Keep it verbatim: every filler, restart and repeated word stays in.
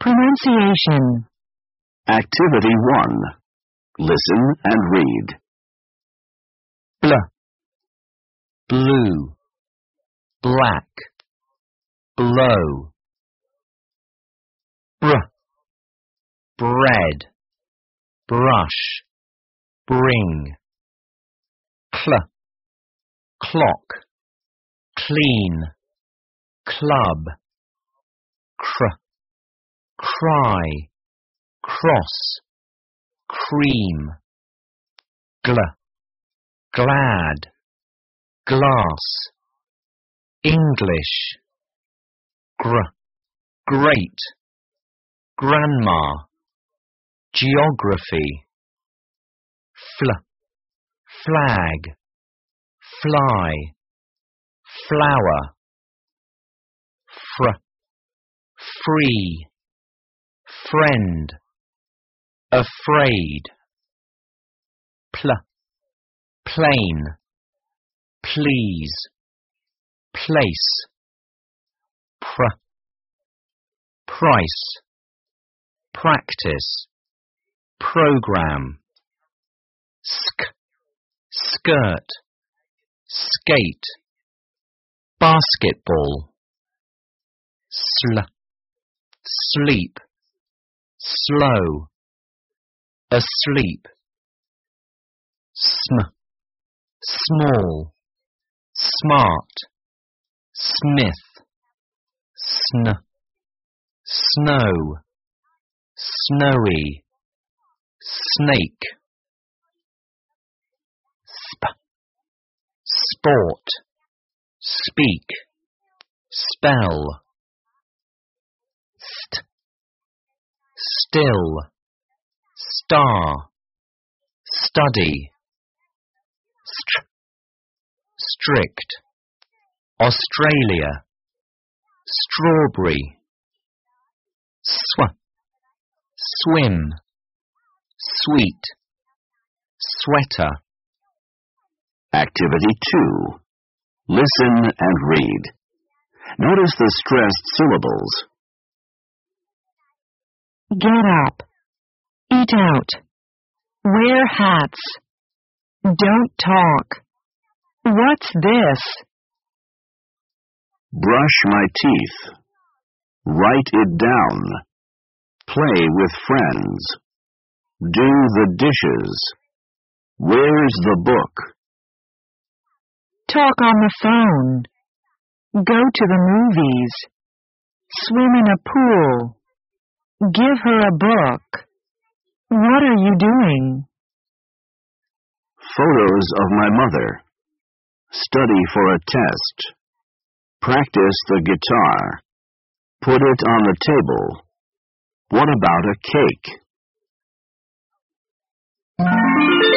Pronunciation. Activity one. Listen and read. Bl, blue, black, blow. Br, bread, brush, bring. Cl, clock, clean, club. Cr, cry, cross, cream. Gl, glad, glass, English. Gr, great, grandma, geography. Fl, flag, fly, flower. Fr, free, friend, afraid. Pl, plain, please, place. Pr, price, practice, program. Sk, skirt, skate, basketball. Sl, sleep, slow, asleep. Sm, small, smart, smith. Sn, snow, snowy, snake. Sp, sport, speak, spell. St, still, star, study. Str, strict, Australia, strawberry. Sw, swim, sweet, sweater. Activity two. Listen and read. Notice the stressed syllables. Get up. Eat out. Wear hats. Don't talk. What's this? Brush my teeth. Write it down. Play with friends. Do the dishes. Where's the book? Talk on the phone. Go to the movies. Swim in a pool. Give her a book. What are you doing? Photos of my mother. Study for a test. Practice the guitar. Put it on the table. What about a cake?